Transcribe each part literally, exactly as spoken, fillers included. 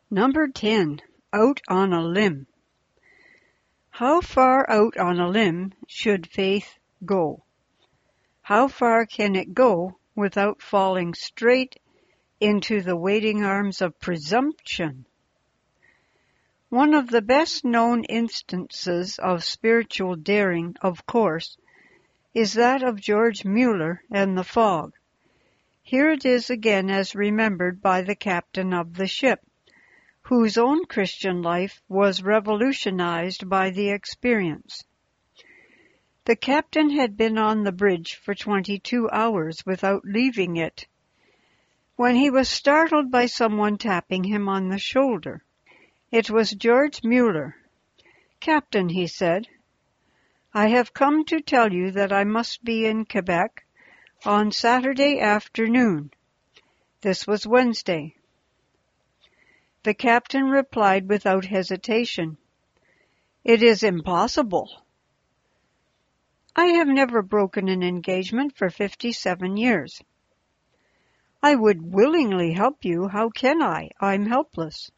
Number ten. Out on a limb. How far out on a limb should faith go? How far can it go without falling straight into the waiting arms of presumption? One of the best known instances of spiritual daring, of course, is that of George Mueller and the fog. Here it is again as remembered by the captain of the ship, whose own Christian life was revolutionized by the experience. The captain had been on the bridge for twenty-two hours without leaving it, when he was startled by someone tapping him on the shoulder. It was George Mueller. "Captain," he said, "I have come to tell you that I must be in Quebec on Saturday afternoon." This was Wednesday. The captain replied without hesitation, "It is impossible. I have never broken an engagement for fifty-seven years. I would willingly help you. How can I? I'm helpless."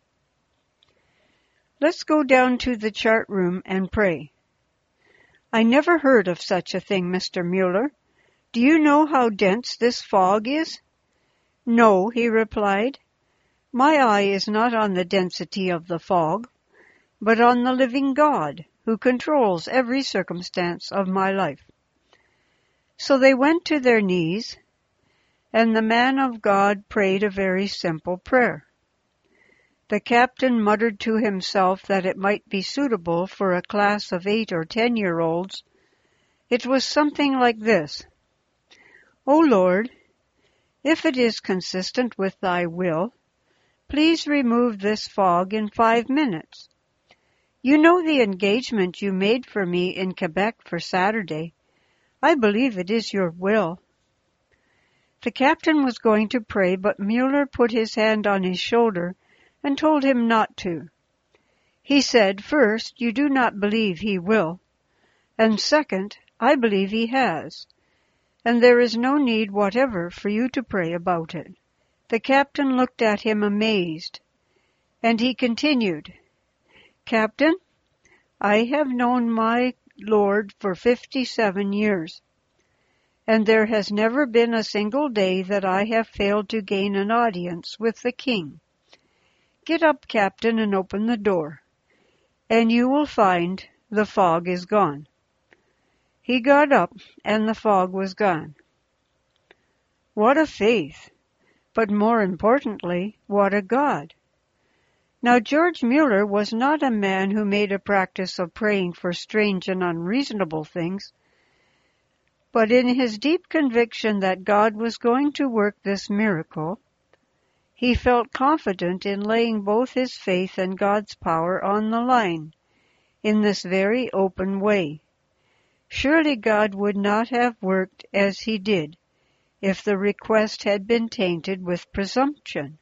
"Let's go down to the chart room and pray." "I never heard of such a thing, Mister Mueller. Do you know how dense this fog is?" "No," he replied. "My eye is not on the density of the fog, but on the living God, who controls every circumstance of my life." So they went to their knees, and the man of God prayed a very simple prayer. The captain muttered to himself that it might be suitable for a class of eight or ten-year-olds. It was something like this: "O Lord, if it is consistent with thy will, please remove this fog in five minutes. You know the engagement you made for me in Quebec for Saturday. I believe it is your will." The captain was going to pray, but Mueller put his hand on his shoulder and told him not to. He said, "First, you do not believe he will, and second, I believe he has, and there is no need whatever for you to pray about it." The captain looked at him amazed, and he continued, "Captain, I have known my Lord for fifty-seven years, and there has never been a single day that I have failed to gain an audience with the king. Get up, Captain, and open the door, and you will find the fog is gone." He got up, and the fog was gone. What a faith! But more importantly, what a God! Now George Mueller was not a man who made a practice of praying for strange and unreasonable things, but in his deep conviction that God was going to work this miracle, he felt confident in laying both his faith and God's power on the line in this very open way. Surely God would not have worked as he did if the request had been tainted with presumption.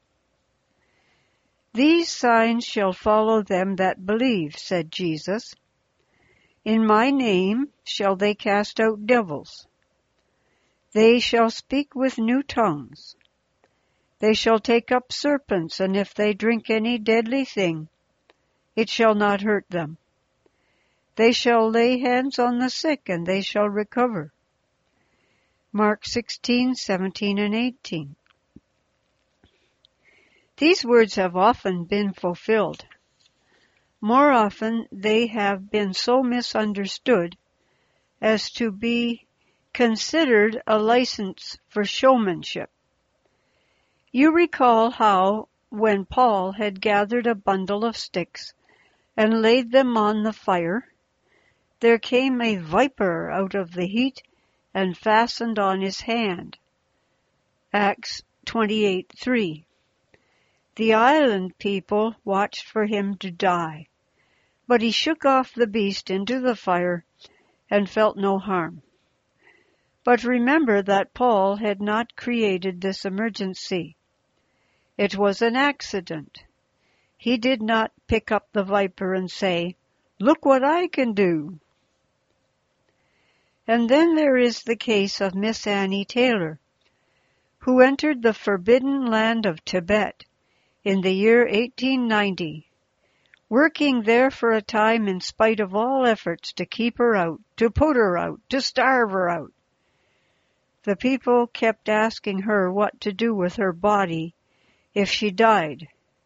"These signs shall follow them that believe," said Jesus. "In my name shall they cast out devils. They shall speak with new tongues. They shall take up serpents, and if they drink any deadly thing, it shall not hurt them. They shall lay hands on the sick, and they shall recover." Mark sixteen, seventeen, and eighteen. These words have often been fulfilled. More often they have been so misunderstood as to be considered a license for showmanship. You recall how, when Paul had gathered a bundle of sticks and laid them on the fire, there came a viper out of the heat and fastened on his hand. Acts twenty-eight, three. The island people watched for him to die, but he shook off the beast into the fire and felt no harm. But remember that Paul had not created this emergency. It was an accident. He did not pick up the viper and say, "Look what I can do." And then there is the case of Miss Annie Taylor, who entered the forbidden land of Tibet in the year eighteen ninety, working there for a time in spite of all efforts to keep her out, to put her out, to starve her out. The people kept asking her what to do with her body if she died.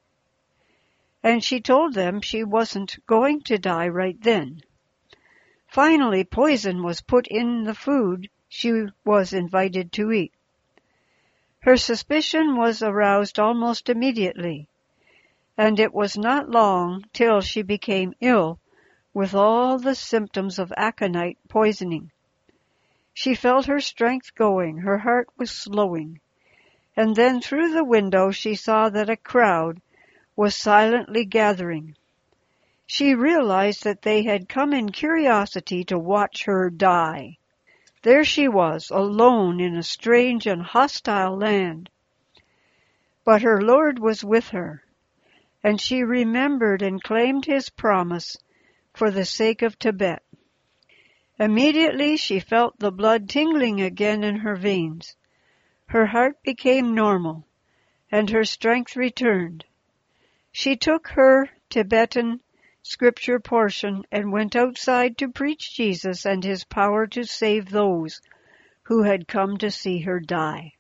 And she told them she wasn't going to die right then. Finally, poison was put in the food she was invited to eat. Her suspicion was aroused almost immediately, and it was not long till she became ill with all the symptoms of aconite poisoning. She felt her strength going, her heart was slowing, and then through the window she saw that a crowd was silently gathering. She realized that they had come in curiosity to watch her die. There she was, alone in a strange and hostile land. But her Lord was with her, and she remembered and claimed his promise for the sake of Tibet. Immediately she felt the blood tingling again in her veins. Her heart became normal, and her strength returned. She took her Tibetan scripture portion and went outside to preach Jesus and his power to save those who had come to see her die.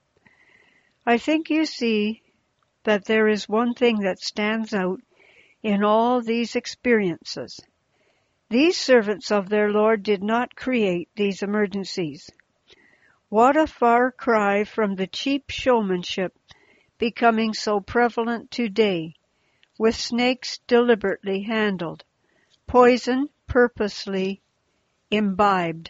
I think you see that there is one thing that stands out in all these experiences. These servants of their Lord did not create these emergencies. What a far cry from the cheap showmanship becoming so prevalent today, with snakes deliberately handled, poison purposely imbibed,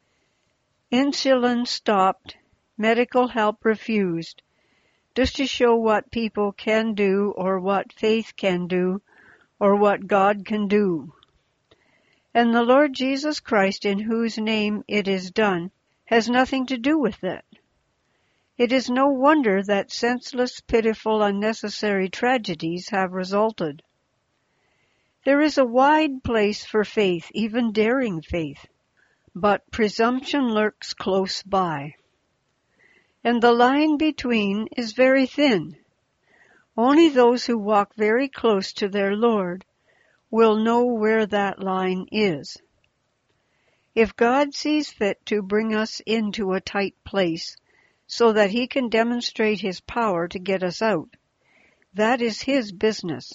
insulin stopped, medical help refused, just to show what people can do or what faith can do or what God can do. And the Lord Jesus Christ, in whose name it is done, has nothing to do with it. It is no wonder that senseless, pitiful, unnecessary tragedies have resulted. There is a wide place for faith, even daring faith, but presumption lurks close by. And the line between is very thin. Only those who walk very close to their Lord will know where that line is. If God sees fit to bring us into a tight place so that he can demonstrate his power to get us out, that is his business.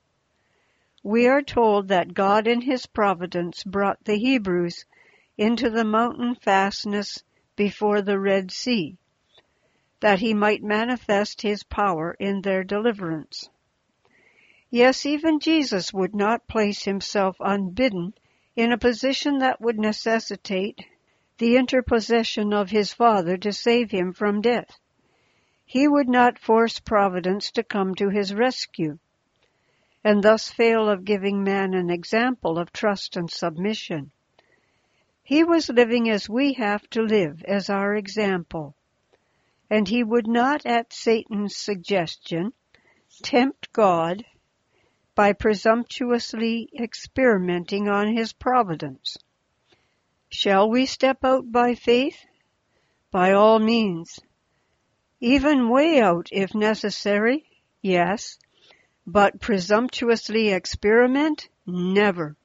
We are told that God in his providence brought the Hebrews into the mountain fastness before the Red Sea, that he might manifest his power in their deliverance. Yes, even Jesus would not place himself unbidden in a position that would necessitate the interposition of his Father to save him from death. He would not force Providence to come to his rescue, and thus fail of giving man an example of trust and submission. He was living as we have to live, as our example, and he would not, at Satan's suggestion, tempt God by presumptuously experimenting on his providence. Shall we step out by faith? By all means. Even way out if necessary, yes, but presumptuously experiment? Never.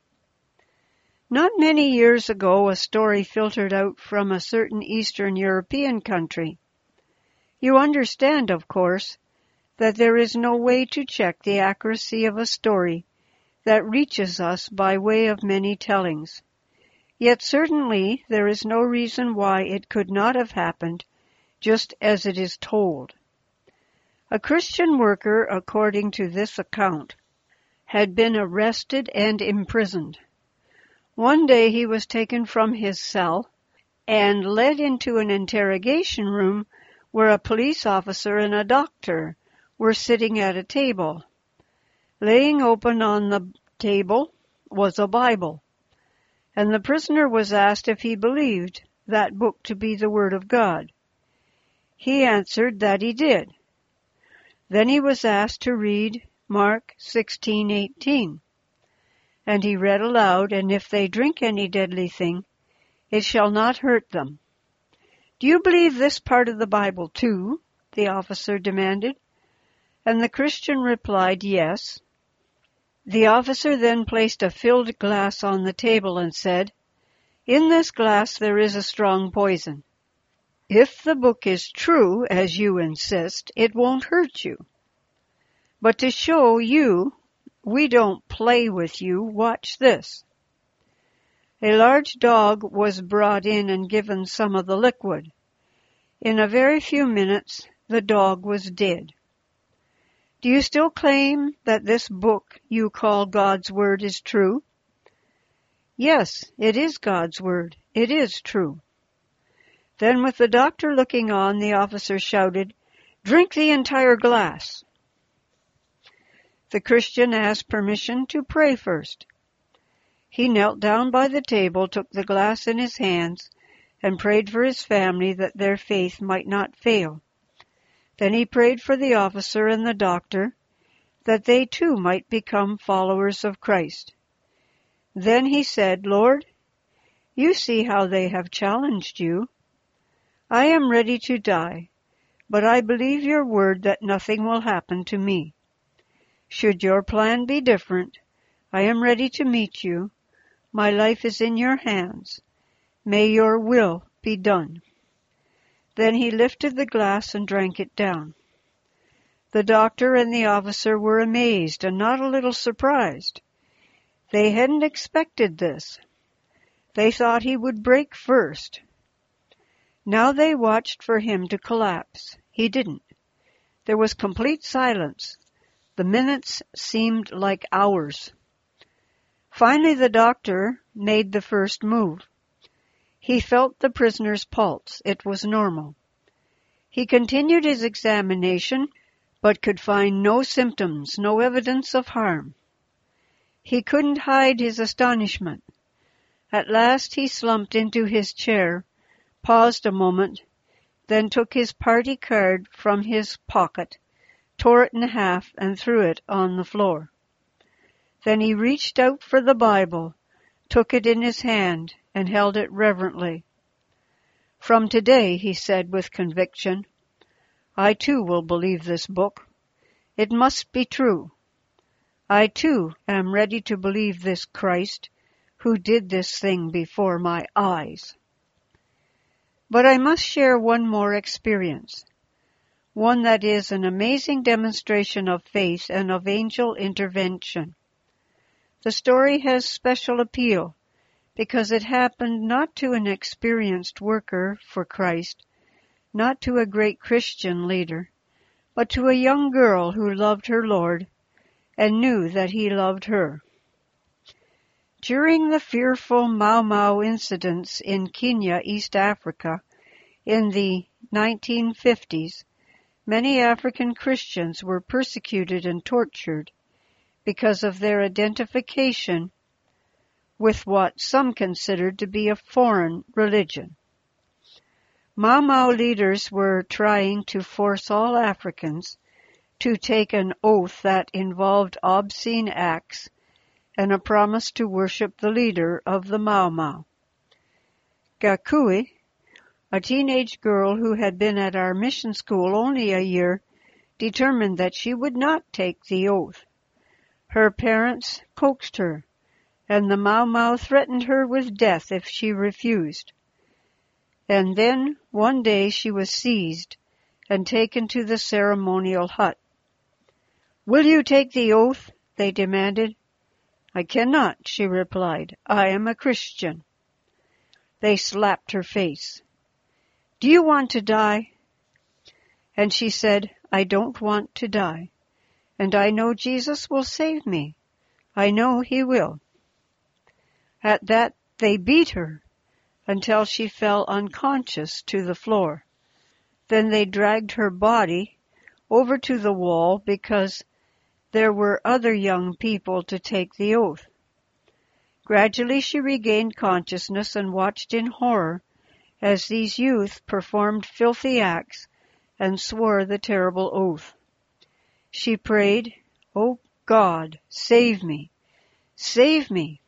Not many years ago, a story filtered out from a certain Eastern European country. You understand, of course, that there is no way to check the accuracy of a story that reaches us by way of many tellings. Yet certainly there is no reason why it could not have happened just as it is told. A Christian worker, according to this account, had been arrested and imprisoned. One day he was taken from his cell and led into an interrogation room where a police officer and a doctor were sitting at a table. Laying open on the table was a Bible, and the prisoner was asked if he believed that book to be the Word of God. He answered that he did. Then he was asked to read Mark sixteen eighteen, and he read aloud, "And if they drink any deadly thing, it shall not hurt them." "Do you believe this part of the Bible too?" the officer demanded. And the Christian replied, yes. The officer then placed a filled glass on the table and said, "In this glass there is a strong poison. If the book is true, as you insist, it won't hurt you. But to show you we don't play with you, watch this." A large dog was brought in and given some of the liquid. In a very few minutes, the dog was dead. Do you still claim that this book you call God's Word is true? Yes, it is God's Word. It is true. Then, with the doctor looking on, the officer shouted, "Drink the entire glass." The Christian asked permission to pray first. He knelt down by the table, took the glass in his hands, and prayed for his family that their faith might not fail. Then he prayed for the officer and the doctor, that they too might become followers of Christ. Then he said, "Lord, you see how they have challenged you. I am ready to die, but I believe your word that nothing will happen to me. Should your plan be different, I am ready to meet you. My life is in your hands. May your will be done." Then he lifted the glass and drank it down. The doctor and the officer were amazed and not a little surprised. They hadn't expected this. They thought he would break first. Now they watched for him to collapse. He didn't. There was complete silence. The minutes seemed like hours. Finally, the doctor made the first move. He felt the prisoner's pulse. It was normal. He continued his examination, but could find no symptoms, no evidence of harm. He couldn't hide his astonishment. At last he slumped into his chair, paused a moment, then took his party card from his pocket, tore it in half, and threw it on the floor. Then he reached out for the Bible, took it in his hand, and held it reverently. "From today," he said with conviction, "I too will believe this book. It must be true. I too am ready to believe this Christ, who did this thing before my eyes." But I must share one more experience, one that is an amazing demonstration of faith and of angel intervention. The story has special appeal because it happened not to an experienced worker for Christ, not to a great Christian leader, but to a young girl who loved her Lord and knew that he loved her. During the fearful Mau Mau incidents in Kenya, East Africa, in the nineteen fifties, many African Christians were persecuted and tortured because of their identification with what some considered to be a foreign religion. Mau Mau leaders were trying to force all Africans to take an oath that involved obscene acts and a promise to worship the leader of the Mau Mau. Gakui, a teenage girl who had been at our mission school only a year, determined that she would not take the oath. Her parents coaxed her, and the Mau Mau threatened her with death if she refused. And then, one day, she was seized and taken to the ceremonial hut. "Will you take the oath?" they demanded. "I cannot," she replied. "I am a Christian." They slapped her face. "Do you want to die?" And she said, "I don't want to die. And I know Jesus will save me. I know he will." At that, they beat her until she fell unconscious to the floor. Then they dragged her body over to the wall because there were other young people to take the oath. Gradually she regained consciousness and watched in horror as these youth performed filthy acts and swore the terrible oath. She prayed, "Oh God, save me, save me."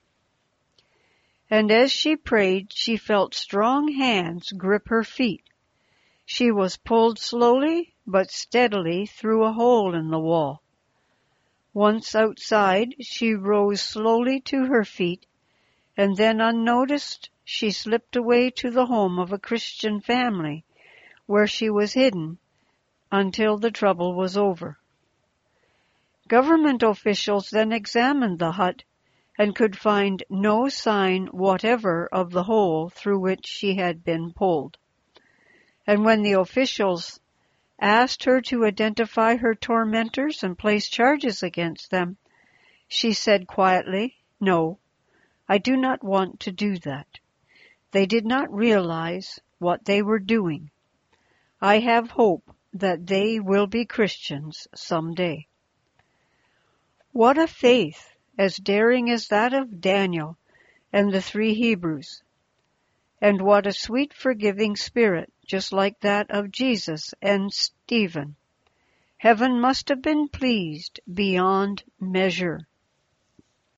And as she prayed, she felt strong hands grip her feet. She was pulled slowly but steadily through a hole in the wall. Once outside, she rose slowly to her feet, and then, unnoticed, she slipped away to the home of a Christian family, where she was hidden until the trouble was over. Government officials then examined the hut and could find no sign whatever of the hole through which she had been pulled. And when the officials asked her to identify her tormentors and place charges against them, she said quietly, "No, I do not want to do that. They did not realize what they were doing. I have hope that they will be Christians someday." What a faith as daring as that of Daniel and the three Hebrews! And what a sweet forgiving spirit, just like that of Jesus and Stephen. Heaven must have been pleased beyond measure.